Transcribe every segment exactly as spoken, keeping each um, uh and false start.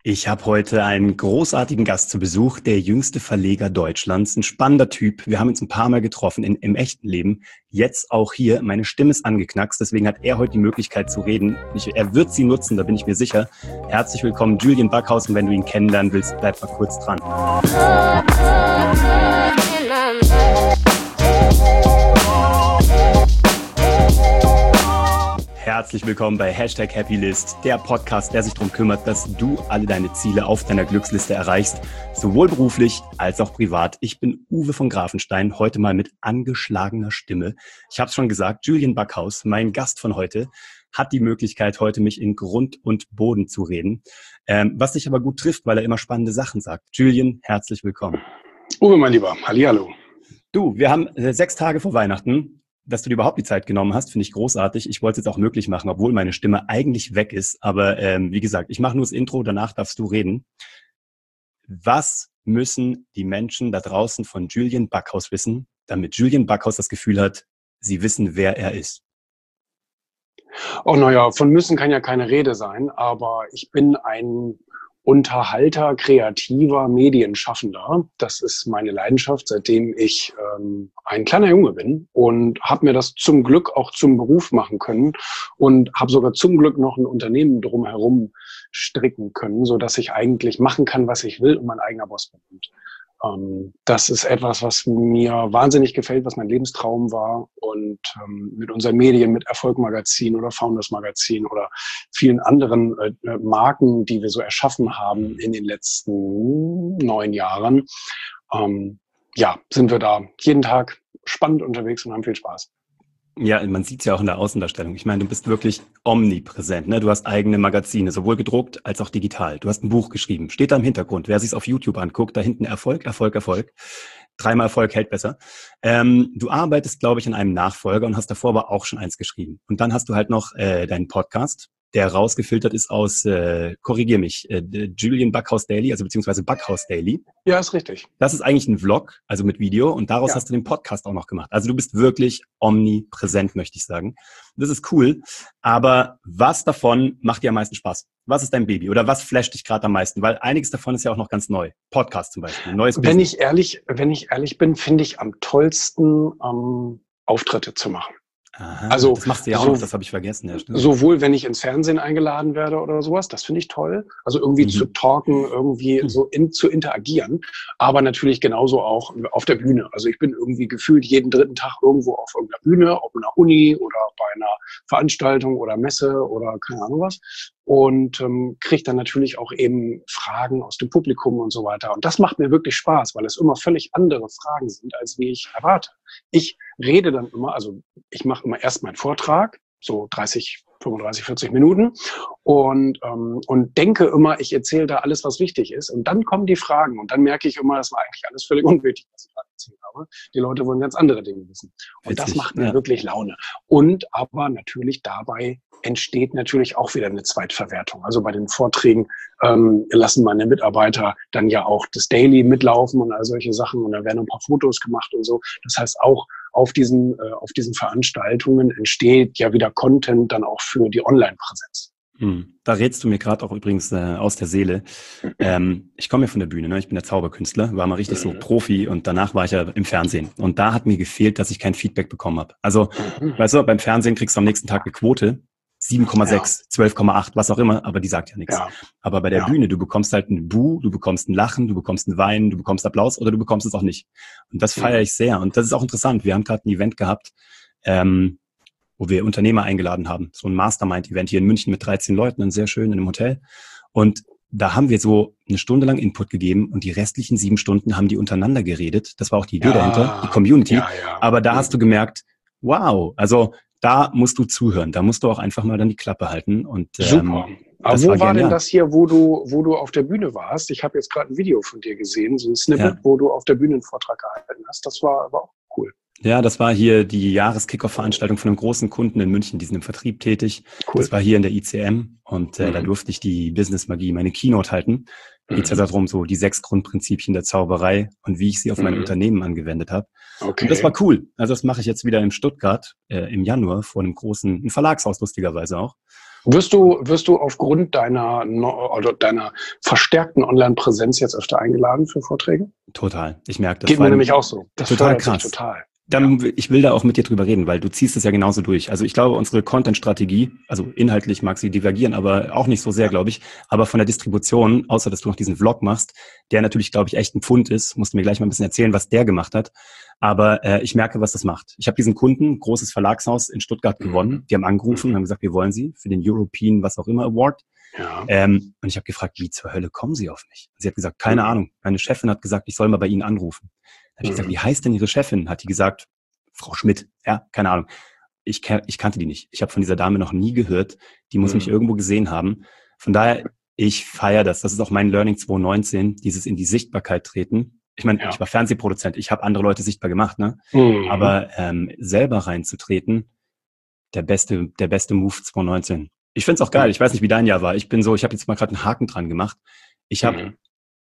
Ich habe heute einen großartigen Gast zu Besuch, der jüngste Verleger Deutschlands, ein spannender Typ. Wir haben uns ein paar Mal getroffen in, im echten Leben. Jetzt auch hier, meine Stimme ist angeknackst, deswegen hat er heute die Möglichkeit zu reden. Ich, er wird sie nutzen, da bin ich mir sicher. Herzlich willkommen, Julian Backhaus, und wenn du ihn kennenlernen willst, bleib mal kurz dran. Herzlich willkommen bei Hashtag Happylist, der Podcast, der sich darum kümmert, dass du alle deine Ziele auf deiner Glücksliste erreichst, sowohl beruflich als auch privat. Ich bin Uwe von Grafenstein, heute mal mit angeschlagener Stimme. Ich habe es schon gesagt, Julian Backhaus, mein Gast von heute, hat die Möglichkeit, heute mich in Grund und Boden zu reden, ähm, was sich aber gut trifft, weil er immer spannende Sachen sagt. Julian, herzlich willkommen. Uwe, mein Lieber, hallihallo. Du, wir haben äh, sechs Tage vor Weihnachten. Dass du dir überhaupt die Zeit genommen hast, finde ich großartig. Ich wollte es jetzt auch möglich machen, obwohl meine Stimme eigentlich weg ist. Aber ähm, wie gesagt, ich mache nur das Intro, danach darfst du reden. Was müssen die Menschen da draußen von Julian Backhaus wissen, damit Julian Backhaus das Gefühl hat, sie wissen, wer er ist? Oh, naja, von müssen kann ja keine Rede sein, aber ich bin ein Unterhalter, kreativer, Medienschaffender. Das ist meine Leidenschaft, seitdem ich ähm, ein kleiner Junge bin, und habe mir das zum Glück auch zum Beruf machen können und habe sogar zum Glück noch ein Unternehmen drumherum stricken können, so dass ich eigentlich machen kann, was ich will, und mein eigener Boss bin. Und, ähm, das ist etwas, was mir wahnsinnig gefällt, was mein Lebenstraum war, und ähm, mit unseren Medien, mit Erfolg Magazin oder Founders Magazin oder vielen anderen äh, Marken, die wir so erschaffen haben in den letzten neun Jahren, ähm, ja, sind wir da jeden Tag spannend unterwegs und haben viel Spaß. Ja, man sieht es ja auch in der Außendarstellung. Ich meine, du bist wirklich omnipräsent, ne? Du hast eigene Magazine, sowohl gedruckt als auch digital. Du hast ein Buch geschrieben, steht da im Hintergrund. Wer sich's auf YouTube anguckt, da hinten Erfolg, Erfolg, Erfolg. Dreimal Erfolg hält besser. Ähm, du arbeitest, glaube ich, an einem Nachfolger und hast davor aber auch schon eins geschrieben. Und dann hast du halt noch äh, deinen Podcast, der rausgefiltert ist aus, äh, korrigier mich, äh, Julian Backhaus Daily, also beziehungsweise Backhaus Daily. Ja, ist richtig. Das ist eigentlich ein Vlog, also mit Video, und daraus ja. hast du den Podcast auch noch gemacht. Also du bist wirklich omnipräsent, möchte ich sagen. Das ist cool, aber was davon macht dir am meisten Spaß? Was ist dein Baby oder was flasht dich gerade am meisten? Weil einiges davon ist ja auch noch ganz neu. Podcast zum Beispiel, neues Wenn Business. ich ehrlich, wenn ich ehrlich bin, finde ich am tollsten, ähm, Auftritte zu machen. Aha, also das machst du ja auch so, noch, das habe ich vergessen. Ja, sowohl wenn ich ins Fernsehen eingeladen werde oder sowas, das finde ich toll. Also irgendwie mhm. zu talken, irgendwie mhm. so in, zu interagieren, aber natürlich genauso auch auf der Bühne. Also ich bin irgendwie gefühlt jeden dritten Tag irgendwo auf irgendeiner Bühne, ob in einer Uni oder bei einer Veranstaltung oder Messe oder keine Ahnung was, und ähm, kriege dann natürlich auch eben Fragen aus dem Publikum und so weiter. Und das macht mir wirklich Spaß, weil es immer völlig andere Fragen sind, als wie ich erwarte. Ich rede dann immer, also ich mache immer erst meinen Vortrag, so dreißig, fünfunddreißig, vierzig Minuten, und ähm, und denke immer, ich erzähle da alles, was wichtig ist, und dann kommen die Fragen, und dann merke ich immer, das war eigentlich alles völlig unwichtig, was ich gerade erzählt habe. Die Leute wollen ganz andere Dinge wissen, und Witzig, das macht mir ja. wirklich Laune. Und aber natürlich dabei entsteht natürlich auch wieder eine Zweitverwertung. Also bei den Vorträgen ähm, lassen meine Mitarbeiter dann ja auch das Daily mitlaufen und all solche Sachen, und dann werden ein paar Fotos gemacht und so. Das heißt, auch auf diesen äh, auf diesen Veranstaltungen entsteht ja wieder Content dann auch für die Online-Präsenz. Hm. Da redst du mir gerade auch übrigens äh, aus der Seele. Ähm, ich komme ja von der Bühne, ne? Ich bin der Zauberkünstler, war mal richtig so Profi, und danach war ich ja im Fernsehen. Und da hat mir gefehlt, dass ich kein Feedback bekommen habe. Also, mhm. weißt du, beim Fernsehen kriegst du am nächsten Tag eine Quote, sieben Komma sechs, ja. zwölf Komma acht, was auch immer, aber die sagt ja nichts. Ja. Aber bei der ja. Bühne, du bekommst halt ein Bu, du bekommst ein Lachen, du bekommst ein Weinen, du bekommst Applaus oder du bekommst es auch nicht. Und das feiere ich sehr. Und das ist auch interessant. Wir haben gerade ein Event gehabt, ähm, wo wir Unternehmer eingeladen haben. So ein Mastermind-Event hier in München mit dreizehn Leuten, sehr schön in einem Hotel. Und da haben wir so eine Stunde lang Input gegeben, und die restlichen sieben Stunden haben die untereinander geredet. Das war auch die Idee ja. dahinter, die Community. Ja, ja. Aber da ja. hast du gemerkt, wow, also da musst du zuhören, da musst du auch einfach mal dann die Klappe halten. Und, ähm, super. Aber wo war, war denn das hier, wo du, wo du auf der Bühne warst? Ich habe jetzt gerade ein Video von dir gesehen, so ein Snippet, ja. wo du auf der Bühne einen Vortrag gehalten hast. Das war aber auch cool. Ja, das war hier die Jahres-Kickoff-Veranstaltung von einem großen Kunden in München, die sind im Vertrieb tätig. Cool. Das war hier in der I C M, und äh, mhm. da durfte ich die Business-Magie, meine Keynote halten. Da geht es ja darum, so die sechs Grundprinzipien der Zauberei und wie ich sie auf mein mhm. Unternehmen angewendet habe. Okay. Und das war cool. Also das mache ich jetzt wieder in Stuttgart äh, im Januar vor einem großen, ein Verlagshaus lustigerweise auch. Wirst du, wirst du aufgrund deiner, oder deiner verstärkten Online-Präsenz jetzt öfter eingeladen für Vorträge? Total. Ich merke das. Geht mir nämlich auch so. Das total fördert krass. sich total. Dann, ja. Ich will da auch mit dir drüber reden, weil du ziehst es ja genauso durch. Also ich glaube, unsere Content-Strategie, also inhaltlich mag sie divergieren, aber auch nicht so sehr, ja. glaube ich. Aber von der Distribution, außer dass du noch diesen Vlog machst, der natürlich, glaube ich, echt ein Pfund ist, musst du mir gleich mal ein bisschen erzählen, was der gemacht hat. Aber äh, ich merke, was das macht. Ich habe diesen Kunden, großes Verlagshaus in Stuttgart mhm. gewonnen. Die haben angerufen und haben gesagt, wir wollen sie für den European, was auch immer, Award. Ja. Ähm, und ich habe gefragt, wie zur Hölle kommen Sie auf mich? Sie hat gesagt, keine mhm. Ahnung. Meine Chefin hat gesagt, ich soll mal bei Ihnen anrufen. Da habe ich mhm. gesagt, wie heißt denn Ihre Chefin? Hat die gesagt, Frau Schmidt. Ja, keine Ahnung. Ich, ich kannte die nicht. Ich habe von dieser Dame noch nie gehört. Die muss mhm. mich irgendwo gesehen haben. Von daher, ich feiere das. Das ist auch mein Learning zwanzig neunzehn, dieses in die Sichtbarkeit treten. Ich meine, ja. ich war Fernsehproduzent. Ich habe andere Leute sichtbar gemacht, ne? Mhm. Aber ähm, selber reinzutreten, der beste, der beste Move zwanzig neunzehn. Ich find's auch geil. Ich weiß nicht, wie dein Jahr war. Ich bin so, ich habe jetzt mal gerade einen Haken dran gemacht. Ich habe, mhm.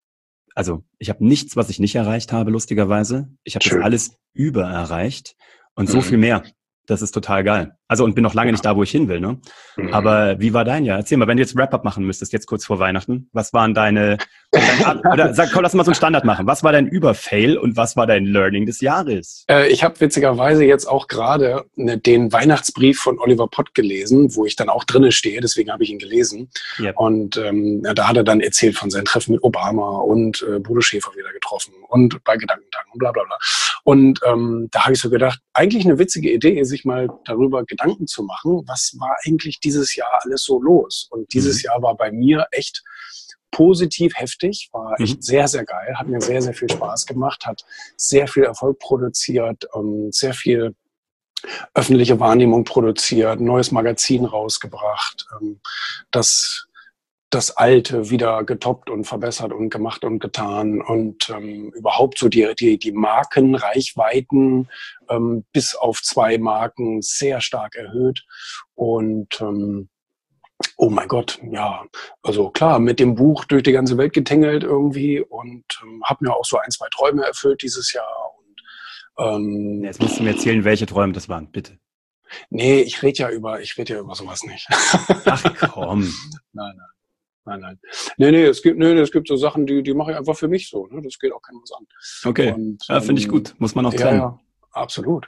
also ich habe nichts, was ich nicht erreicht habe, lustigerweise. Ich habe das alles über erreicht und so mhm. viel mehr. Das ist total geil. Also und bin noch lange ja. nicht da, wo ich hin will, ne? Mhm. Aber wie war dein Jahr? Erzähl mal, wenn du jetzt Wrap-up machen müsstest, jetzt kurz vor Weihnachten, was waren deine, dein, oder sag, komm, lass mal so einen Standard machen. Was war dein Überfail und was war dein Learning des Jahres? Äh, ich habe witzigerweise jetzt auch gerade ne, den Weihnachtsbrief von Oliver Pott gelesen, wo ich dann auch drinne stehe, deswegen habe ich ihn gelesen. Yep. Und ähm, ja, da hat er dann erzählt von seinen Treffen mit Obama und äh, Bodo Schäfer wieder getroffen und bei Gedankentagen und bla bla bla. Und ähm, da habe ich so gedacht, eigentlich eine witzige Idee, sich mal darüber Gedanken zu machen, was war eigentlich dieses Jahr alles so los? Und dieses mhm. Jahr war bei mir echt positiv heftig, war echt mhm. sehr, sehr geil, hat mir sehr, sehr viel Spaß gemacht, hat sehr viel Erfolg produziert, ähm, sehr viel öffentliche Wahrnehmung produziert, neues Magazin rausgebracht, ähm, das das Alte wieder getoppt und verbessert und gemacht und getan und ähm, überhaupt so die, die, die Markenreichweiten ähm, bis auf zwei Marken sehr stark erhöht und ähm, oh mein Gott, ja, also klar, mit dem Buch durch die ganze Welt getingelt irgendwie und ähm, habe mir auch so ein, zwei Träume erfüllt dieses Jahr. Und, ähm, Jetzt musst du mir erzählen, welche Träume das waren, bitte. Nee, ich rede ja über, ich rede ja über sowas nicht. Ach komm. Nein, nein. Nein, nein. Nee, nee, es gibt, nee, es gibt so Sachen, die, die mache ich einfach für mich so. Ne? Das geht auch keinem was an. Okay. Und, ja, finde ich gut. Muss man auch trennen. Ja, ja, absolut.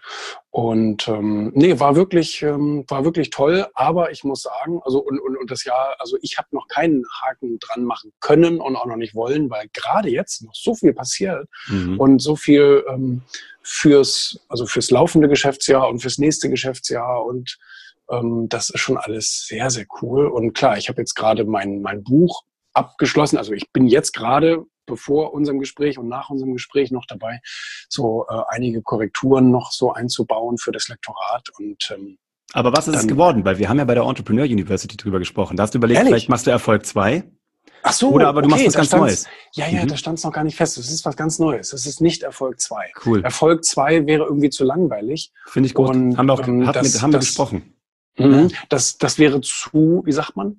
Und ähm, nee, war wirklich, ähm, war wirklich toll. Aber ich muss sagen, also und, und, und das Jahr, also ich habe noch keinen Haken dran machen können und auch noch nicht wollen, weil gerade jetzt noch so viel passiert mhm. und so viel ähm, fürs, also fürs laufende Geschäftsjahr und fürs nächste Geschäftsjahr und das ist schon alles sehr, sehr cool. Und klar, ich habe jetzt gerade mein, mein Buch abgeschlossen. Also ich bin jetzt gerade bevor unserem Gespräch und nach unserem Gespräch noch dabei, so äh, einige Korrekturen noch so einzubauen für das Lektorat. Und ähm, aber was ist dann, es geworden? Weil wir haben ja bei der Entrepreneur University drüber gesprochen. Da hast du überlegt, ehrlich? Vielleicht machst du Erfolg zwei. Ach so, oder aber du okay, machst was ganz Neues. Ja, ja, mhm. da stand es noch gar nicht fest. Es ist was ganz Neues. Es ist nicht Erfolg zwei. Cool. Erfolg zwei wäre irgendwie zu langweilig. Finde ich gut. Und, haben wir auch ähm, das, mit, haben wir das, gesprochen. Mhm. Das, das wäre zu, wie sagt man?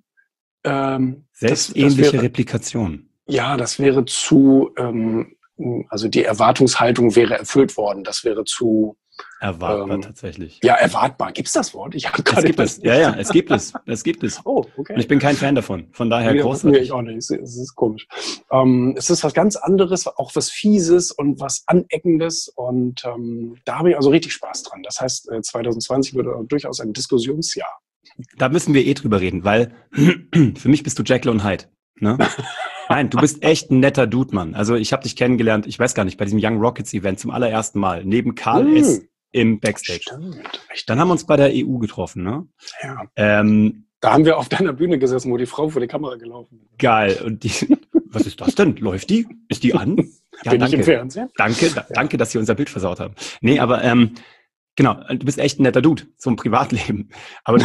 Ähm, Selbstähnliche das, das wäre, Replikation. Ja, das wäre zu, ähm, also die Erwartungshaltung wäre erfüllt worden. Das wäre zu erwartbar ähm, tatsächlich. Ja, erwartbar. Gibt's das Wort? Ich habe gerade. Es gibt es. Ja, ja, es gibt es. Es gibt es. Oh, okay. Und ich bin kein Fan davon. Von daher nee, großartig. Nee, ich auch nicht. Es ist komisch. Ähm, es ist was ganz anderes, auch was Fieses und was Aneckendes. Und ähm, da habe ich also richtig Spaß dran. Das heißt, zwanzig zwanzig wird durchaus ein Diskussionsjahr. Da müssen wir eh drüber reden, weil für mich bist du Jekyll und Hyde. Ne? Nein, du bist echt ein netter Dude, Mann. Also ich habe dich kennengelernt, ich weiß gar nicht, bei diesem Young Rockets Event zum allerersten Mal, neben Karl mm. S. im Backstage. Stimmt. Dann haben wir uns bei der E U getroffen, ne? Ja. Ähm, da haben wir auf deiner Bühne gesessen, wo die Frau vor die Kamera gelaufen ist. Geil. Und die, was ist das denn? Läuft die? Ist die an? Ja, bin danke. Ich im Fernsehen? Danke, da, ja. danke, dass Sie unser Bild versaut haben. Nee, aber ähm, genau, du bist echt ein netter Dude, so im Privatleben. Aber du,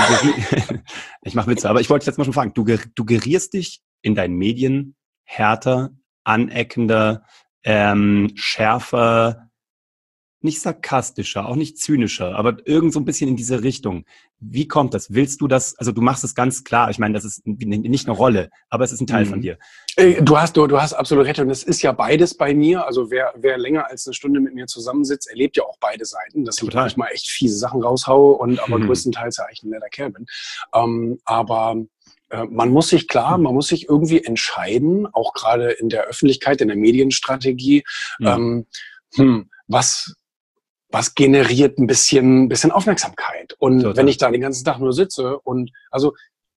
ich mache Witze, aber ich wollte jetzt mal schon fragen, du, du gerierst dich in deinen Medien härter, aneckender, ähm, schärfer, nicht sarkastischer, auch nicht zynischer, aber irgend so ein bisschen in diese Richtung. Wie kommt das? Willst du das, also du machst es ganz klar, ich meine, das ist nicht eine Rolle, aber es ist ein Teil mhm. von dir. Du hast, du, du hast absolut recht und es ist ja beides bei mir, also wer, wer länger als eine Stunde mit mir zusammensitzt, erlebt ja auch beide Seiten, dass Total. Ich manchmal echt fiese Sachen raushaue und aber mhm. größtenteils ja eigentlich ein netter Kerl bin. Ähm, aber äh, man muss sich klar, man muss sich irgendwie entscheiden, auch gerade in der Öffentlichkeit, in der Medienstrategie, mhm. ähm, hm, was was generiert ein bisschen, bisschen Aufmerksamkeit. Und Total. Wenn ich da den ganzen Tag nur sitze und, also,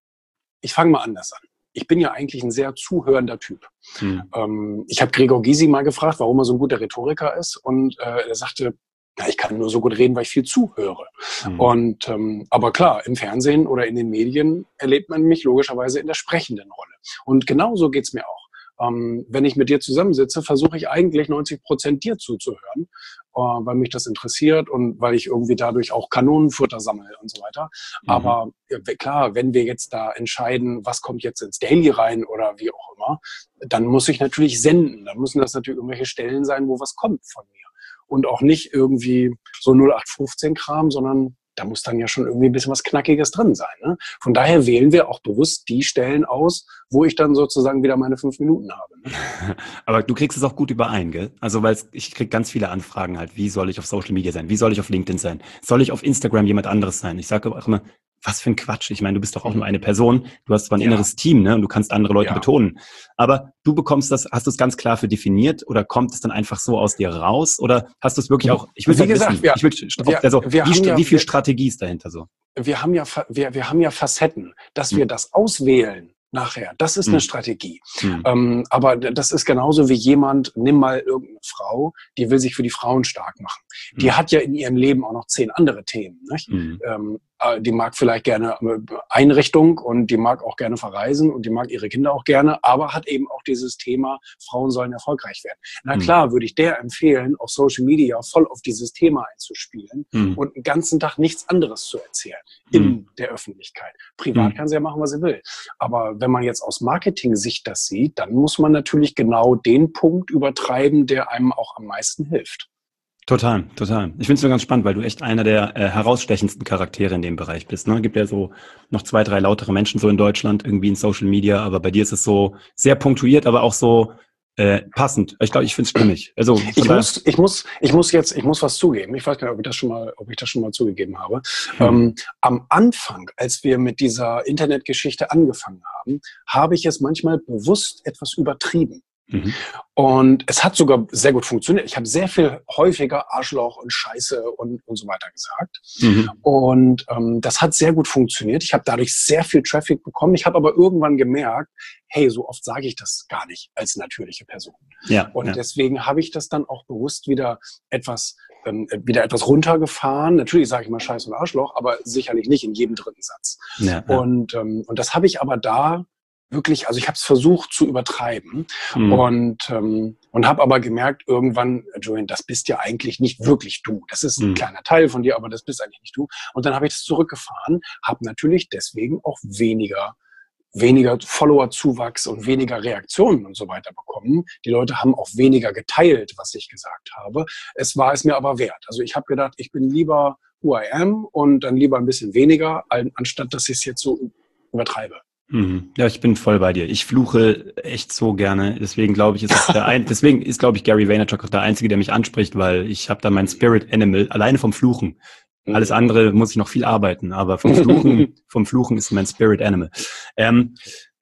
ich fange mal anders an. Ich bin ja eigentlich ein sehr zuhörender Typ. Hm. Ähm, ich habe Gregor Gysi mal gefragt, warum er so ein guter Rhetoriker ist. Und äh, er sagte, ja, ich kann nur so gut reden, weil ich viel zuhöre. Hm. Und ähm, aber klar, im Fernsehen oder in den Medien erlebt man mich logischerweise in der sprechenden Rolle. Und genauso geht's mir auch. Ähm, wenn ich mit dir zusammensitze, versuche ich eigentlich neunzig Prozent dir zuzuhören, äh, weil mich das interessiert und weil ich irgendwie dadurch auch Kanonenfutter sammle und so weiter. Mhm. Aber ja, klar, wenn wir jetzt da entscheiden, was kommt jetzt ins Daily rein oder wie auch immer, dann muss ich natürlich senden. Dann müssen das natürlich irgendwelche Stellen sein, wo was kommt von mir. Und auch nicht irgendwie so null acht fünfzehn Kram, sondern da muss dann ja schon irgendwie ein bisschen was Knackiges drin sein. Ne? Von daher wählen wir auch bewusst die Stellen aus, wo ich dann sozusagen wieder meine fünf Minuten habe. Ne? Aber du kriegst es auch gut überein, gell? Also weil ich krieg ganz viele Anfragen halt, wie soll ich auf Social Media sein? Wie soll ich auf LinkedIn sein? Soll ich auf Instagram jemand anderes sein? Ich sage auch immer, was für ein Quatsch. Ich meine, du bist doch auch nur eine Person. Du hast zwar ein ja. inneres Team, ne? Und du kannst andere Leute ja. betonen. Aber du bekommst das, hast du es ganz klar für definiert oder kommt es dann einfach so aus dir raus? Oder hast du es wirklich auch, ich will halt gesagt, wissen, wir, ich will, wir, also, wir wie, ja, wie viel Strategie ist dahinter so? Wir haben ja, wir, wir haben ja Facetten, dass hm. wir das auswählen. Nachher. Das ist eine hm. Strategie. Hm. Ähm, aber das ist genauso wie jemand, nimm mal irgendeine Frau, die will sich für die Frauen stark machen. Hm. Die hat ja in ihrem Leben auch noch zehn andere Themen. Nicht? Hm. Ähm, die mag vielleicht gerne Einrichtung und die mag auch gerne verreisen und die mag ihre Kinder auch gerne, aber hat eben auch dieses Thema, Frauen sollen erfolgreich werden. Na klar, würde ich der empfehlen, auf Social Media voll auf dieses Thema einzuspielen mhm. und den ganzen Tag nichts anderes zu erzählen in mhm. der Öffentlichkeit. Privat mhm. kann sie ja machen, was sie will. Aber wenn man jetzt aus Marketing-Sicht das sieht, dann muss man natürlich genau den Punkt übertreiben, der einem auch am meisten hilft. Total, total. Ich finde es nur ganz spannend, weil du echt einer der äh, herausstechendsten Charaktere in dem Bereich bist. Ne? Gibt ja so noch zwei, drei lautere Menschen so in Deutschland, irgendwie in Social Media, aber bei dir ist es so sehr punktuiert, aber auch so äh, passend. Ich glaube, ich finde es stimmig. Also ich muss, ich muss, ich muss jetzt, ich muss was zugeben. Ich weiß gar nicht, ob ich das schon mal, ob ich das schon mal zugegeben habe. Hm. Ähm, am Anfang, als wir mit dieser Internetgeschichte angefangen haben, habe ich es manchmal bewusst etwas übertrieben. Mhm. Und es hat sogar sehr gut funktioniert. Ich habe sehr viel häufiger Arschloch und Scheiße und, und so weiter gesagt. Mhm. Und ähm, das hat sehr gut funktioniert. Ich habe dadurch sehr viel Traffic bekommen. Ich habe aber irgendwann gemerkt, hey, so oft sage ich das gar nicht als natürliche Person. Ja, und ja. deswegen habe ich das dann auch bewusst wieder etwas ähm, wieder etwas runtergefahren. Natürlich sage ich mal Scheiße und Arschloch, aber sicherlich nicht in jedem dritten Satz. Ja, ja. Und, ähm, und das habe ich aber da wirklich, also ich habe es versucht zu übertreiben mhm. und ähm, und habe aber gemerkt irgendwann, Julian, das bist ja eigentlich nicht wirklich du. Das ist ein mhm. kleiner Teil von dir, aber das bist eigentlich nicht du. Und dann habe ich das zurückgefahren, habe natürlich deswegen auch weniger weniger Follower-Zuwachs und weniger Reaktionen und so weiter bekommen. Die Leute haben auch weniger geteilt, was ich gesagt habe. Es war es mir aber wert. Also ich habe gedacht, ich bin lieber who I am und dann lieber ein bisschen weniger, anstatt dass ich es jetzt so übertreibe. Ja, ich bin voll bei dir. Ich fluche echt so gerne. Deswegen glaube ich, ist auch der ein, deswegen ist, glaube ich, Gary Vaynerchuk auch der Einzige, der mich anspricht, weil ich habe da mein Spirit Animal alleine vom Fluchen. Alles andere muss ich noch viel arbeiten, aber vom Fluchen, vom Fluchen ist mein Spirit Animal. Ähm,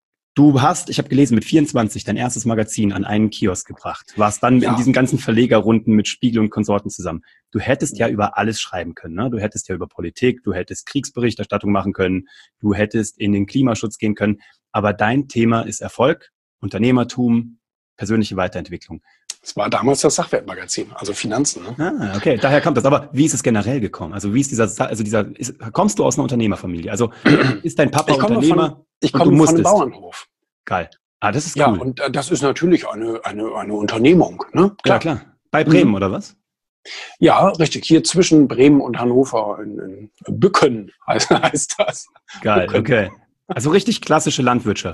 du hast, ich habe gelesen, mit vierundzwanzig dein erstes Magazin an einen Kiosk gebracht. Warst dann ja. in diesen ganzen Verlegerrunden mit Spiegel und Konsorten zusammen. Du hättest ja über alles schreiben können, ne? Du hättest ja über Politik, du hättest Kriegsberichterstattung machen können, du hättest in den Klimaschutz gehen können. Aber dein Thema ist Erfolg, Unternehmertum, persönliche Weiterentwicklung. Es war damals das Sachwertmagazin, also Finanzen. Ne? Ah, okay, daher kommt das. Aber wie ist es generell gekommen? Also wie ist dieser, also dieser, ist, kommst du aus einer Unternehmerfamilie? Also ist dein Papa ich Unternehmer? Von, ich komme von einem Bauernhof. Geil. Ah, das ist ja, cool. Ja, und äh, das ist natürlich eine, eine, eine Unternehmung. Ne? Klar. Ja, klar. Bei Bremen, mhm. oder was? Ja, richtig. Hier zwischen Bremen und Hannover in, in Bücken heißt, heißt das. Geil, Bücken. Okay. Also richtig klassische Landwirtschaft.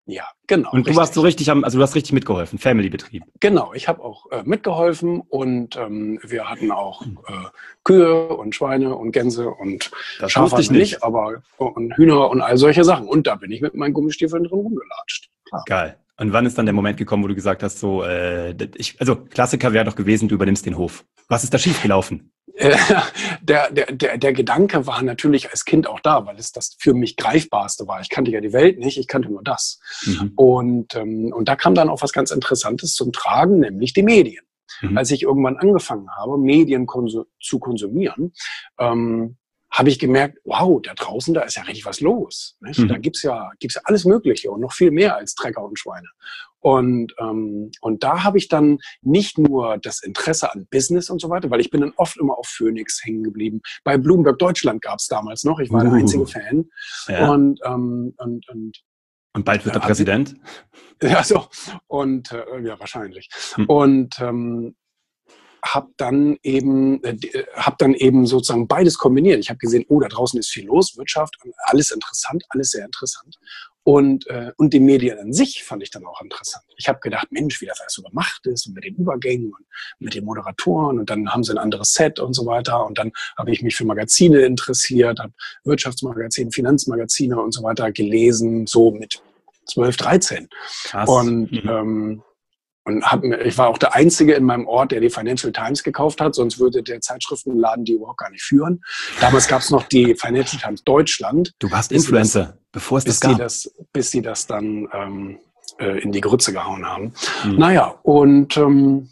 Ja, genau. Und du richtig. warst so richtig am, also du hast richtig mitgeholfen, Family-Betrieb. Genau, ich habe auch äh, mitgeholfen und ähm, wir hatten auch äh, Kühe und Schweine und Gänse und Das Schafe wusste ich hatten wir nicht. nicht, aber und Hühner und all solche Sachen. Und da bin ich mit meinen Gummistiefeln drin rumgelatscht. Klar. Geil. Und wann ist dann der Moment gekommen, wo du gesagt hast, so, äh, ich, also Klassiker wäre doch gewesen, du übernimmst den Hof. Was ist da schiefgelaufen? Äh, der, der, der, der Gedanke war natürlich als Kind auch da, weil es das für mich Greifbarste war. Ich kannte ja die Welt nicht, ich kannte nur das. Mhm. Und, ähm, und da kam dann auch was ganz Interessantes zum Tragen, nämlich die Medien. Mhm. Als ich irgendwann angefangen habe, Medien konsu- zu konsumieren, ähm, habe ich gemerkt, wow, da draußen, da ist ja richtig was los. Nicht? Mhm. Da gibt's ja, gibt's ja alles Mögliche und noch viel mehr als Trecker und Schweine. Und, ähm, und da habe ich dann nicht nur das Interesse an Business und so weiter, weil ich bin dann oft immer auf Phoenix hängen geblieben. Bei Bloomberg Deutschland gab's damals noch, ich war Uh. der einzige Fan. Ja. Und, ähm, und, und Und bald wird Ja, er Präsident? ja, so. Und äh, ja, wahrscheinlich. Hm. Und ähm, habe dann eben äh, habe dann eben sozusagen beides kombiniert. Ich habe gesehen, oh, da draußen ist viel los, Wirtschaft, alles interessant, alles sehr interessant. Und, äh, und die Medien an sich fand ich dann auch interessant. Ich habe gedacht, Mensch, wie das alles so gemacht ist und mit den Übergängen und mit den Moderatoren und dann haben sie ein anderes Set und so weiter. Und dann habe ich mich für Magazine interessiert, habe Wirtschaftsmagazine, Finanzmagazine und so weiter gelesen, so mit zwölf, dreizehn. Krass. Und, Mhm. ähm, und hab, ich war auch der Einzige in meinem Ort, der die Financial Times gekauft hat, sonst würde der Zeitschriftenladen die überhaupt gar nicht führen. Damals gab es noch die Financial Times Deutschland. Du warst bis Influencer, das, bevor es bis das die gab. das, bis sie das dann ähm, äh, in die Grütze gehauen haben. Mhm. Naja, und ähm,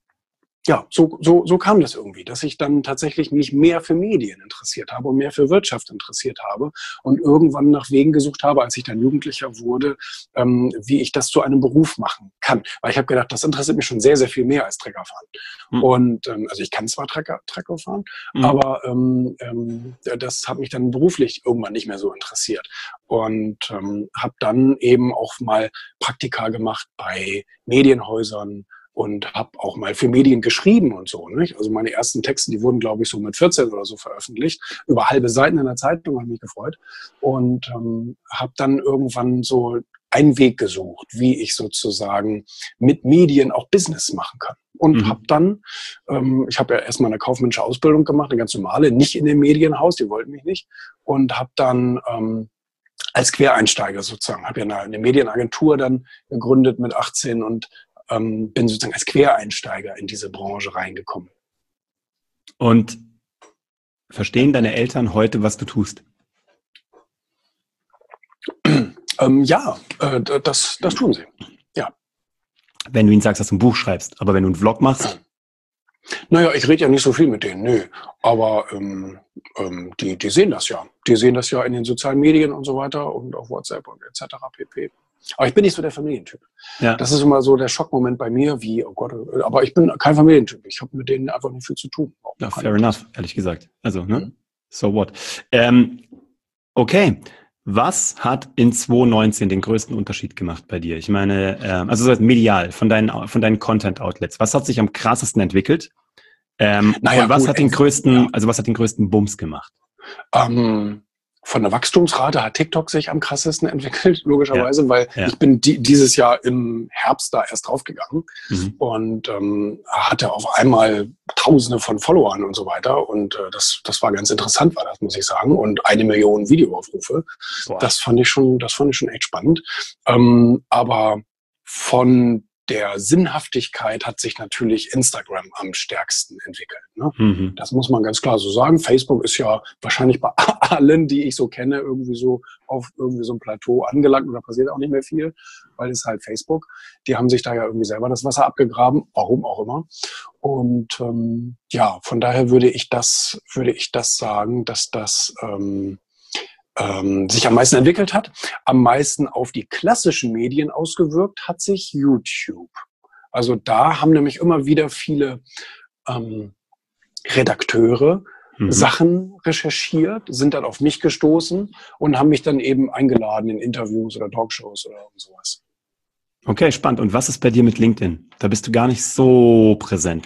ja, so, so, so kam das irgendwie, dass ich dann tatsächlich mich mehr für Medien interessiert habe und mehr für Wirtschaft interessiert habe und irgendwann nach Wegen gesucht habe, als ich dann Jugendlicher wurde, ähm, wie ich das zu einem Beruf machen kann. Weil ich habe gedacht, das interessiert mich schon sehr, sehr viel mehr als Treckerfahren. Mhm. Und ähm, also ich kann zwar Trecker, Trecker fahren, Mhm. aber ähm, ähm, das hat mich dann beruflich irgendwann nicht mehr so interessiert. Und ähm, habe dann eben auch mal Praktika gemacht bei Medienhäusern, und habe auch mal für Medien geschrieben und so. Nicht? Also meine ersten Texte, die wurden, glaube ich, so mit vierzehn oder so veröffentlicht. Über halbe Seiten in der Zeitung, habe mich gefreut. Und ähm, habe dann irgendwann so einen Weg gesucht, wie ich sozusagen mit Medien auch Business machen kann. Und Mhm. habe dann, ähm, ich habe ja erstmal eine kaufmännische Ausbildung gemacht, eine ganz normale, nicht in dem Medienhaus, die wollten mich nicht. Und habe dann ähm, als Quereinsteiger sozusagen, habe ja eine, eine Medienagentur dann gegründet mit achtzehn und Ähm, bin sozusagen als Quereinsteiger in diese Branche reingekommen. Und verstehen deine Eltern heute, was du tust? Ähm, ja, äh, das, das tun sie. Ja. Wenn du ihnen sagst, dass du ein Buch schreibst, aber wenn du einen Vlog machst? Naja, ich rede ja nicht so viel mit denen, nö. Aber ähm, ähm, die, die sehen das ja. Die sehen das ja in den sozialen Medien und so weiter und auf WhatsApp und et cetera pp. Aber ich bin nicht so der Familientyp. Ja. Das ist immer so der Schockmoment bei mir, wie, oh Gott, aber ich bin kein Familientyp. Ich habe mit denen einfach nicht viel zu tun. Ja, fair enough, ehrlich gesagt. Also, ne? Mhm. So what? Ähm, okay. Was hat in zwanzig neunzehn den größten Unterschied gemacht bei dir? Ich meine, ähm, also so medial, von deinen, von deinen Content-Outlets. Was hat sich am krassesten entwickelt? Ähm, Naja, und was gut, hat den ent- größten, ja. also was hat den größten Bums gemacht? Ähm, von der Wachstumsrate hat TikTok sich am krassesten entwickelt, logischerweise, weil ja. ich bin die, dieses Jahr im Herbst da erst draufgegangen Mhm. und ähm, hatte auf einmal Tausende von Followern und so weiter. Und äh, das, das war ganz interessant, war das, muss ich sagen. Und eine Million Videoaufrufe. Boah. Das fand ich schon, das fand ich schon echt spannend. Ähm, aber von der Sinnhaftigkeit hat sich natürlich Instagram am stärksten entwickelt. Ne? Mhm. Das muss man ganz klar so sagen. Facebook ist ja wahrscheinlich bei allen, die ich so kenne, irgendwie so auf irgendwie so ein Plateau angelangt und da passiert auch nicht mehr viel, weil es halt Facebook. Die haben sich da ja irgendwie selber das Wasser abgegraben, warum auch immer. Und ähm, ja, von daher würde ich das, würde ich das sagen, dass das ähm, ähm, sich am meisten entwickelt hat. Am meisten auf die klassischen Medien ausgewirkt hat sich YouTube. Also da haben nämlich immer wieder viele ähm, Redakteure Mhm. Sachen recherchiert, sind dann auf mich gestoßen und haben mich dann eben eingeladen in Interviews oder Talkshows oder sowas. Okay, spannend. Und was ist bei dir mit LinkedIn? Da bist du gar nicht so präsent, gell?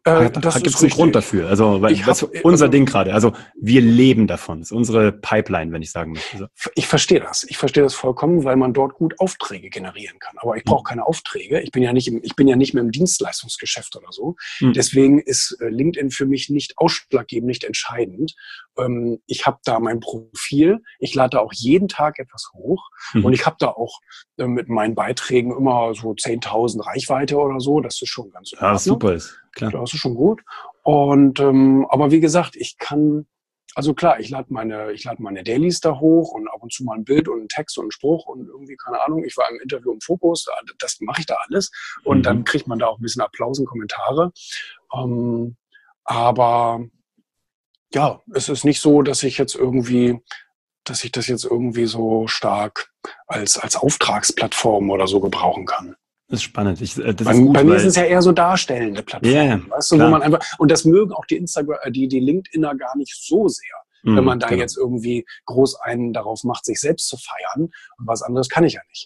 Äh, Da das gibt ist es einen Grund richtig. dafür. Also, weil, Ich weißt hab, du, äh, unser Ding gerade. Also, wir leben davon. Das ist unsere Pipeline, wenn ich sagen möchte. So. Ich verstehe das. Ich verstehe das vollkommen, weil man dort gut Aufträge generieren kann. Aber ich brauche keine Aufträge. Ich bin ja nicht im, ich bin ja nicht mehr im Dienstleistungsgeschäft oder so. Mhm. Deswegen ist äh, LinkedIn für mich nicht ausschlaggebend, nicht entscheidend. Ähm, ich habe da mein Profil. Ich lade da auch jeden Tag etwas hoch. Mhm. Und ich habe da auch äh, mit meinen Beiträgen immer so zehntausend Reichweite oder so. Das ist schon ganz in Ja, was Ordnung. super ist. Klar. Das ist schon gut. Und ähm, aber wie gesagt, ich kann, also klar, ich lade meine, ich lade meine Dailies da hoch und ab und zu mal ein Bild und einen Text und einen Spruch und irgendwie, keine Ahnung, ich war im Interview im Fokus, das mache ich da alles. Und Mhm. dann kriegt man da auch ein bisschen Applaus und Kommentare. Ähm, aber ja, es ist nicht so, dass ich jetzt irgendwie, dass ich das jetzt irgendwie so stark als, als Auftragsplattform oder so gebrauchen kann. Das ist spannend. Ich, äh, das Bei, ist gut, bei mir weil, sind es ja eher so darstellende Plattformen, yeah, weißt du, wo klar. man einfach, und das mögen auch die Instagram, äh, die, die LinkedIner gar nicht so sehr, Mhm, wenn man da genau. jetzt irgendwie groß einen darauf macht, sich selbst zu feiern. Und was anderes kann ich ja nicht.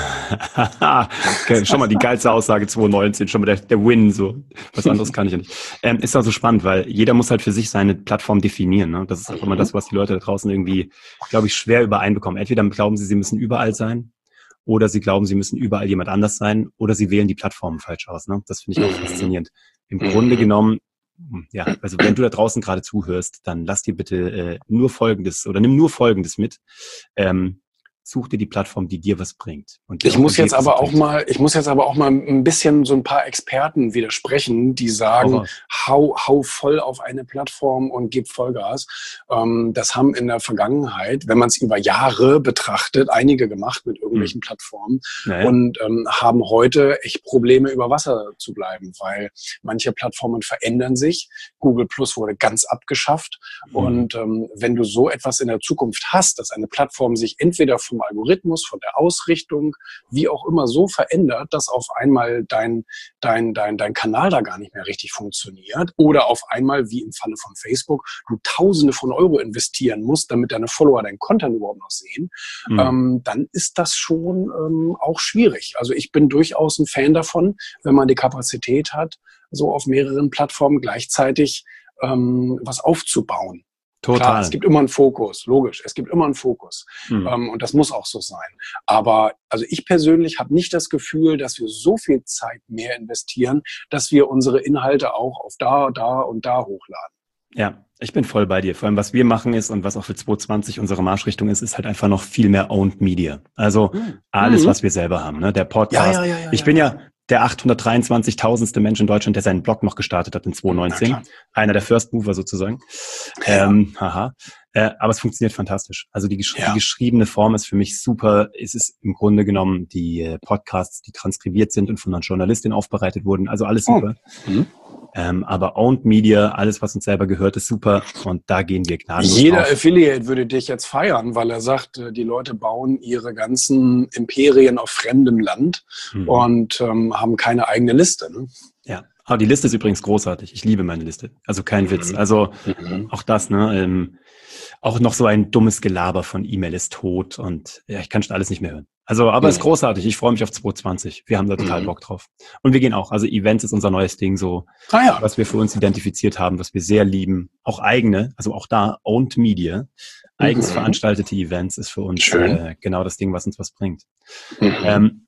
Okay, schon mal die geilste Aussage zwanzig neunzehn, schon mal der, der Win, so. Was anderes kann ich ja nicht. Ähm, ist auch so spannend, weil jeder muss halt für sich seine Plattform definieren, ne? Das ist auch immer das, was die Leute da draußen irgendwie, glaube ich, schwer übereinbekommen. Entweder glauben sie, sie müssen überall sein, oder sie glauben, sie müssen überall jemand anders sein, oder sie wählen die Plattformen falsch aus, ne? Das finde ich auch Mhm. faszinierend. Im Mhm. Grunde genommen, ja, also wenn du da draußen gerade zuhörst, dann lass dir bitte äh, nur Folgendes, oder nimm nur Folgendes mit. Ähm, Such dir die Plattform, die dir was bringt und dir Ich auch muss jetzt Ergebnisse aber auch bringt. mal, ich muss jetzt aber auch mal ein bisschen so ein paar Experten widersprechen, die Hau sagen, raus. hau, hau voll auf eine Plattform und gib Vollgas. Ähm, das haben in der Vergangenheit, wenn man es über Jahre betrachtet, einige gemacht mit irgendwelchen Hm. Plattformen Naja. und ähm, haben heute echt Probleme, über Wasser zu bleiben, weil manche Plattformen verändern sich. Google Plus wurde ganz abgeschafft. Hm. Und ähm, wenn du so etwas in der Zukunft hast, dass eine Plattform sich entweder vom Algorithmus, von der Ausrichtung, wie auch immer so verändert, dass auf einmal dein, dein, dein, dein Kanal da gar nicht mehr richtig funktioniert oder auf einmal, wie im Falle von Facebook, du Tausende von Euro investieren musst, damit deine Follower dein Content überhaupt noch sehen, Hm. ähm, dann ist das schon ähm, auch schwierig. Also ich bin durchaus ein Fan davon, wenn man die Kapazität hat, so auf mehreren Plattformen gleichzeitig ähm, was aufzubauen. Total. Klar, es gibt immer einen Fokus, logisch, es gibt immer einen Fokus. Hm. Ähm, und das muss auch so sein. Aber also ich persönlich habe nicht das Gefühl, dass wir so viel Zeit mehr investieren, dass wir unsere Inhalte auch auf da, da und da hochladen. Ja, ich bin voll bei dir. Vor allem, was wir machen ist und was auch für zwanzig zwanzig unsere Marschrichtung ist, ist halt einfach noch viel mehr Owned Media. Also Mhm. alles, Mhm. was wir selber haben. Ne? Der Podcast. Ja, ja, ja, ja, ich ja, bin ja. ja der achthundertdreiundzwanzigtausendste Mensch in Deutschland, der seinen Blog noch gestartet hat in zwanzig neunzehn. Na klar. Einer der First Mover sozusagen. Ja. Ähm, haha. Äh, aber es funktioniert fantastisch. Also die, gesch Ja. die geschriebene Form ist für mich super. Es ist im Grunde genommen die äh, Podcasts, die transkribiert sind und von einer Journalistin aufbereitet wurden. Also alles Oh. super. Mhm. Ähm, aber Owned Media, alles, was uns selber gehört, ist super. Und da gehen wir gnadenlos Jeder drauf. Affiliate würde dich jetzt feiern, weil er sagt, äh, die Leute bauen ihre ganzen Imperien auf fremdem Land Mhm. und ähm, haben keine eigene Liste. Ne? Ja, aber die Liste ist übrigens großartig. Ich liebe meine Liste. Also kein Mhm. Witz. Also Mhm. auch das, ne? Ähm, auch noch so ein dummes Gelaber von E-Mail ist tot und ja, ich kann schon alles nicht mehr hören. Also, aber es ist Mhm. großartig. Ich freue mich auf zwanzig zwanzig. Wir haben da total Mhm. Bock drauf. Und wir gehen auch. Also Events ist unser neues Ding, so Ah ja. was wir für uns identifiziert haben, was wir sehr lieben. Auch eigene, also auch da Owned Media, eigens Mhm. veranstaltete Events ist für uns Schön. äh, genau das Ding, was uns was bringt. Mhm. Ähm,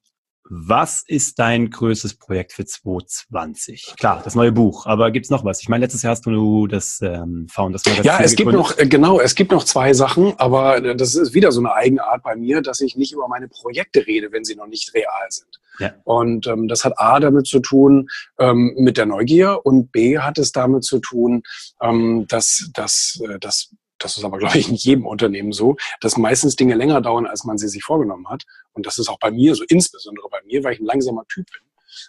was ist dein größtes Projekt für zwanzig zwanzig? Klar, das neue Buch, aber gibt's noch was? Ich meine, letztes Jahr hast du das ähm, Founders Magazin Ja, es gibt gegründet. noch, äh, genau, es gibt noch zwei Sachen, aber äh, das ist wieder so eine Eigenart bei mir, dass ich nicht über meine Projekte rede, wenn sie noch nicht real sind. Ja. Und ähm, das hat A damit zu tun ähm, mit der Neugier und B hat es damit zu tun, ähm, dass, dass, äh, dass das ist aber, glaube ich, in jedem Unternehmen so, dass meistens Dinge länger dauern, als man sie sich vorgenommen hat. Und das ist auch bei mir so, insbesondere bei mir, weil ich ein langsamer Typ bin.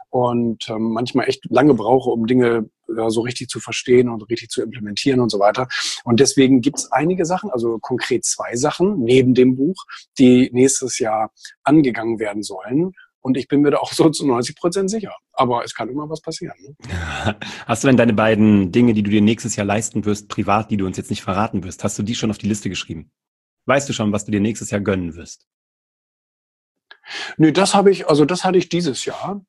Und ähm, manchmal echt lange brauche, um Dinge ja, so richtig zu verstehen und richtig zu implementieren und so weiter. Und deswegen gibt es einige Sachen, also konkret zwei Sachen neben dem Buch, die nächstes Jahr angegangen werden sollen. Und ich bin mir da auch so zu neunzig Prozent sicher. Aber es kann immer was passieren. Ne? Hast du denn deine beiden Dinge, die du dir nächstes Jahr leisten wirst, privat, die du uns jetzt nicht verraten wirst, hast du die schon auf die Liste geschrieben? Weißt du schon, was du dir nächstes Jahr gönnen wirst? Nö, das habe ich, also das hatte ich dieses Jahr.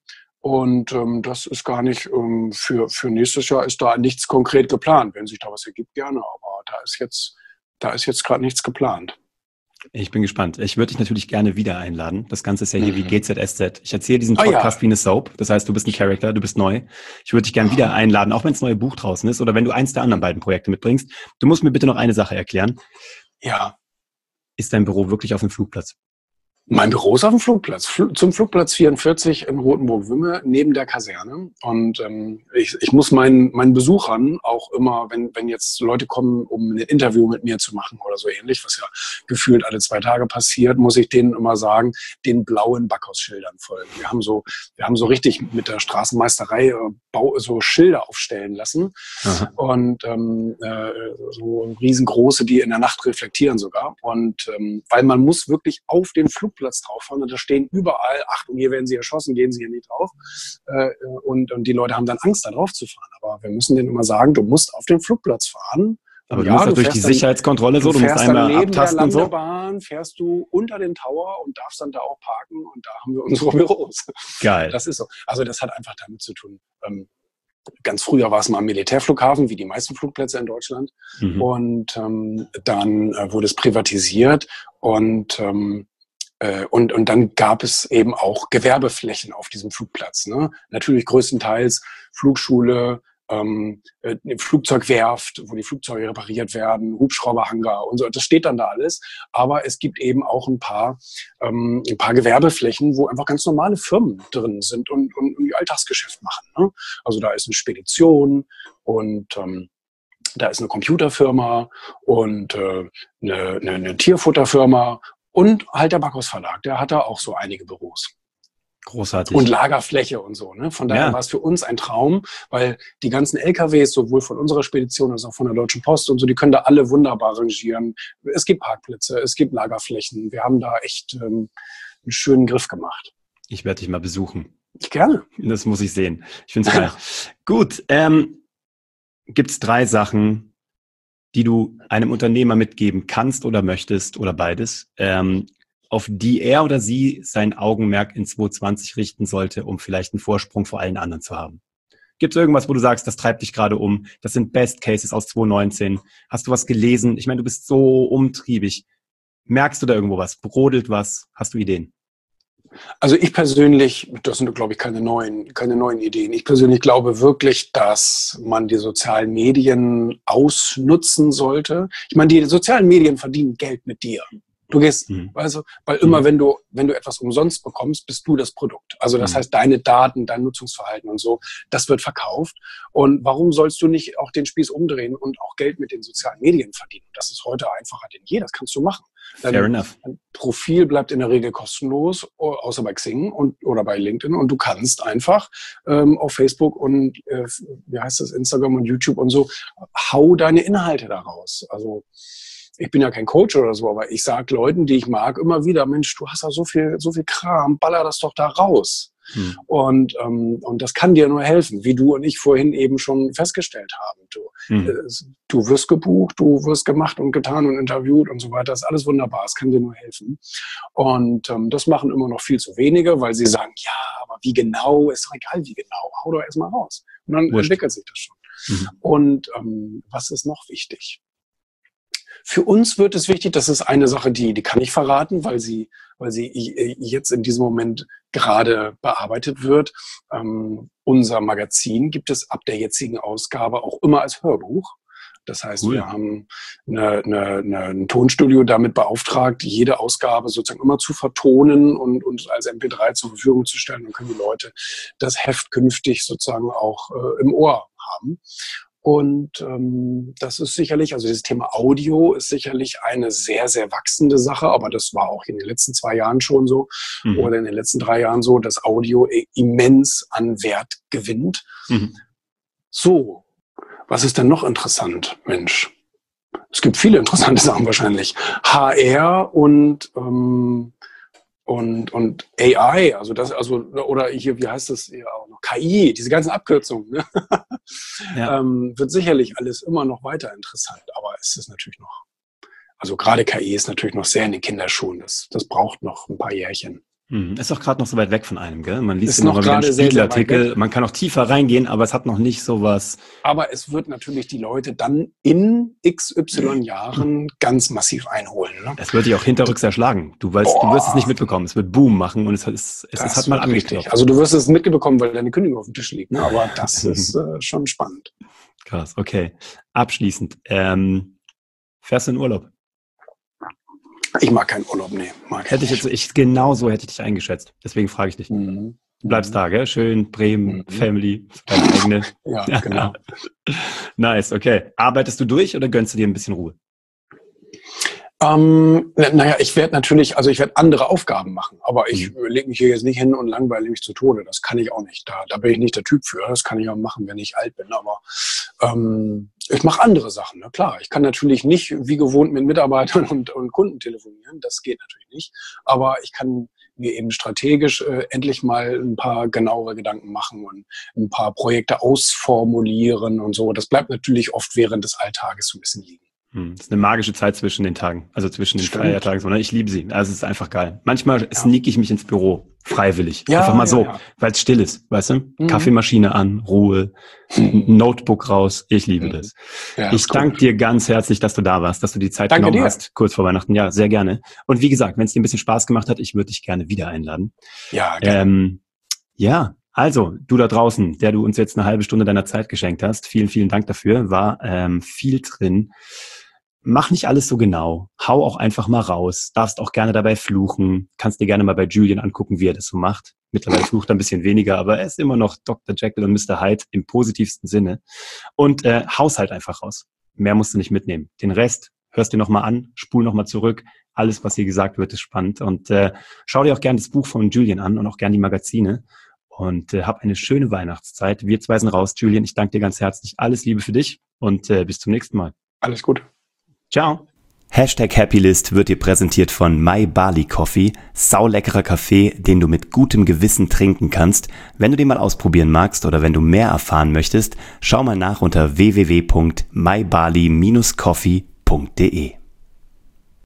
Und ähm, das ist gar nicht, ähm, für, für nächstes Jahr ist da nichts konkret geplant. Wenn sich da was ergibt, gerne. Aber da ist jetzt, da ist jetzt gerade nichts geplant. Ich bin gespannt. Ich würde dich natürlich gerne wieder einladen. Das Ganze ist ja hier Mhm. wie G Z S Z. Ich erzähle diesen Ah, Podcast ja. wie eine Soap. Das heißt, du bist ein Charakter, du bist neu. Ich würde dich gerne wieder einladen, auch wenn das neue Buch draußen ist oder wenn du eins der anderen beiden Projekte mitbringst. Du musst mir bitte noch eine Sache erklären. Ja. Ist dein Büro wirklich auf dem Flugplatz? Mein Büro ist auf dem Flugplatz, Fl- zum Flugplatz vierundvierzig in Rothenburg-Wümme, neben der Kaserne. Und ähm, ich, ich muss meinen, meinen Besuchern auch immer, wenn, wenn jetzt Leute kommen, um ein Interview mit mir zu machen oder so ähnlich, was ja gefühlt alle zwei Tage passiert, muss ich denen immer sagen, den blauen Backhausschildern folgen. Wir haben so, wir haben so richtig mit der Straßenmeisterei äh, Bau, so Schilder aufstellen lassen. Aha. Und ähm, äh, so riesengroße, die in der Nacht reflektieren sogar. Und ähm, weil man muss wirklich auf den Flugplatz drauf fahren und da stehen überall, Achtung, hier werden sie erschossen, gehen sie hier nicht drauf. Äh, und, und die Leute haben dann Angst, da drauf zu fahren. Aber wir müssen denen immer sagen, du musst auf den Flugplatz fahren. Aber ja, du musst ja du durch die fährst dann, Sicherheitskontrolle so, du du musst fährst dann einmal neben der abtasten und so. Landebahn, fährst du unter den Tower und darfst dann da auch parken und da haben wir unsere Büros. Geil. Das ist so. Also das hat einfach damit zu tun. Ähm, Ganz früher war es mal ein Militärflughafen, wie die meisten Flugplätze in Deutschland. Mhm. Und ähm, dann äh, wurde es privatisiert und, ähm, äh, und, und dann gab es eben auch Gewerbeflächen auf diesem Flugplatz. Ne? Natürlich größtenteils Flugschule, ähm, äh, eine Flugzeugwerft, wo die Flugzeuge repariert werden, Hubschrauberhangar und so. Das steht dann da alles. Aber es gibt eben auch ein paar, ähm, ein paar Gewerbeflächen, wo einfach ganz normale Firmen drin sind und, und, und ihr Alltagsgeschäft machen. Ne? Also da ist eine Spedition und ähm, da ist eine Computerfirma und äh, eine, eine, eine Tierfutterfirma und halt der Backhausverlag. Der hat da auch so einige Büros. Großartig. Und Lagerfläche und so. Ne? Von daher Ja. war es für uns ein Traum, weil die ganzen L K Ws, sowohl von unserer Spedition als auch von der Deutschen Post und so, die können da alle wunderbar rangieren. Es gibt Parkplätze, es gibt Lagerflächen. Wir haben da echt ähm, einen schönen Griff gemacht. Ich werde dich mal besuchen. Gerne. Das muss ich sehen. Ich finde es geil. Gut, ähm, gibt es drei Sachen, die du einem Unternehmer mitgeben kannst oder möchtest oder beides, ähm, auf die er oder sie sein Augenmerk in zwanzig zwanzig richten sollte, um vielleicht einen Vorsprung vor allen anderen zu haben? Gibt es irgendwas, wo du sagst, das treibt dich gerade um? Das sind Best Cases aus zwanzig neunzehn. Hast du was gelesen? Ich meine, du bist so umtriebig. Merkst du da irgendwo was? Brodelt was? Hast du Ideen? Also ich persönlich, das sind, glaube ich, keine neuen, keine neuen Ideen. Ich persönlich glaube wirklich, dass man die sozialen Medien ausnutzen sollte. Ich meine, die sozialen Medien verdienen Geld mit dir. Du gehst, mhm. also, weil immer, mhm. wenn du, wenn du etwas umsonst bekommst, bist du das Produkt. Also das mhm. heißt, deine Daten, dein Nutzungsverhalten und so, das wird verkauft. Und warum sollst du nicht auch den Spieß umdrehen und auch Geld mit den sozialen Medien verdienen? Das ist heute einfacher denn je. Das kannst du machen. Dein, Fair enough. Dein Profil bleibt in der Regel kostenlos, außer bei Xing und, oder bei LinkedIn. Und du kannst einfach ähm, auf Facebook und, äh, wie heißt das, Instagram und YouTube und so, hau deine Inhalte daraus. Also, ich bin ja kein Coach oder so, aber ich sage Leuten, die ich mag, immer wieder, Mensch, du hast ja so viel, so viel Kram, baller das doch da raus. Hm. Und, ähm, und das kann dir nur helfen, wie du und ich vorhin eben schon festgestellt haben. Du, hm. äh, du wirst gebucht, du wirst gemacht und getan und interviewt und so weiter. Das ist alles wunderbar, es kann dir nur helfen. Und ähm, das machen immer noch viel zu wenige, weil sie sagen, ja, aber wie genau, ist doch egal, wie genau, hau doch erstmal raus. Und dann Wurscht. Entwickelt sich das schon. Mhm. Und ähm, was ist noch wichtig? Für uns wird es wichtig, das ist eine Sache, die, die kann ich verraten, weil sie, weil sie jetzt in diesem Moment gerade bearbeitet wird. Ähm, unser Magazin gibt es ab der jetzigen Ausgabe auch immer als Hörbuch. Das heißt, cool. wir haben eine, eine, eine, ein Tonstudio damit beauftragt, jede Ausgabe sozusagen immer zu vertonen und, und als M P drei zur Verfügung zu stellen. Dann können die Leute das Heft künftig sozusagen auch äh, im Ohr haben. Und ähm, das ist sicherlich, also dieses Thema Audio ist sicherlich eine sehr, sehr wachsende Sache, aber das war auch in den letzten zwei Jahren schon so mhm. oder in den letzten drei Jahren so, dass Audio immens an Wert gewinnt. Mhm. So, was ist denn noch interessant, Mensch? Es gibt viele interessante Sachen wahrscheinlich. H R und ähm, Und, und A I, also das, also, oder hier, wie heißt das ja auch noch? K I, diese ganzen Abkürzungen, ne? ja. ähm, wird sicherlich alles immer noch weiter interessant, aber es ist natürlich noch, also gerade K I ist natürlich noch sehr in den Kinderschuhen, das, das braucht noch ein paar Jährchen. Hm, ist doch gerade noch so weit weg von einem, gell? Man liest Ist immer noch mal wieder einen gerade sehr, sehr weit Spiegelartikel. weg. Man kann auch tiefer reingehen, aber es hat noch nicht so was. Aber es wird natürlich die Leute dann in X Y Jahren ganz massiv einholen. Ne? Es wird dich auch hinterrücks erschlagen. Du weißt, du wirst es nicht mitbekommen. Es wird Boom machen und es, ist, es, es hat mal angeklopft. Also du wirst es mitbekommen, weil deine Kündigung auf dem Tisch liegt. Ne? Aber das ist äh, schon spannend. Krass, okay. Abschließend. Ähm, fährst du in Urlaub? Ich mag keinen Urlaub, nee. Mag hätte ich jetzt, ich, genau so hätte ich dich eingeschätzt. Deswegen frage ich dich. Mhm. Du bleibst da, gell? Schön, Bremen, mhm. Family, deine eigene. Ja, genau. Nice, okay. Arbeitest du durch oder gönnst du dir ein bisschen Ruhe? Ähm, naja, ich werde natürlich, also ich werde andere Aufgaben machen, aber ich mhm. lege mich hier jetzt nicht hin und langweile mich zu Tode. Das kann ich auch nicht. Da, da bin ich nicht der Typ für. Das kann ich auch machen, wenn ich alt bin. Aber ähm, ich mache andere Sachen. Ne? Klar, ich kann natürlich nicht wie gewohnt mit Mitarbeitern und, und Kunden telefonieren. Das geht natürlich nicht. Aber ich kann mir eben strategisch äh, endlich mal ein paar genauere Gedanken machen und ein paar Projekte ausformulieren und so. Das bleibt natürlich oft während des Alltages so ein bisschen liegen. Das ist eine magische Zeit zwischen den Tagen, also zwischen den Stimmt. Feiertagen. Ich liebe sie. Also es ist einfach geil. Manchmal ja. sneak ich mich ins Büro, freiwillig. Ja, einfach mal so, ja, ja. weil es still ist, weißt du? Mhm. Kaffeemaschine an, Ruhe, mhm. Notebook raus. Ich liebe mhm. das. Ja, ich danke dir ganz herzlich, dass du da warst, dass du die Zeit danke genommen dir. hast, kurz vor Weihnachten. Ja, sehr gerne. Und wie gesagt, wenn es dir ein bisschen Spaß gemacht hat, ich würde dich gerne wieder einladen. Ja, gerne. Ähm, ja, also, du da draußen, der du uns jetzt eine halbe Stunde deiner Zeit geschenkt hast, vielen, vielen Dank dafür. War ähm, viel drin. Mach nicht alles so genau. Hau auch einfach mal raus. Darfst auch gerne dabei fluchen. Kannst dir gerne mal bei Julian angucken, wie er das so macht. Mittlerweile flucht er ein bisschen weniger, aber er ist immer noch Doktor Jekyll und Mister Hyde im positivsten Sinne. Und äh, haus halt einfach raus. Mehr musst du nicht mitnehmen. Den Rest hörst dir nochmal an, spul nochmal zurück. Alles, was hier gesagt wird, ist spannend. Und äh, schau dir auch gerne das Buch von Julian an und auch gerne die Magazine. Und äh, hab eine schöne Weihnachtszeit. Wir zwei sind raus. Julian, ich danke dir ganz herzlich. Alles Liebe für dich und äh, bis zum nächsten Mal. Alles gut. Ciao. Hashtag Happylist wird dir präsentiert von My Barley Coffee. Sauleckerer Kaffee, den du mit gutem Gewissen trinken kannst. Wenn du den mal ausprobieren magst oder wenn du mehr erfahren möchtest, schau mal nach unter w w w punkt my barley dash coffee punkt d e.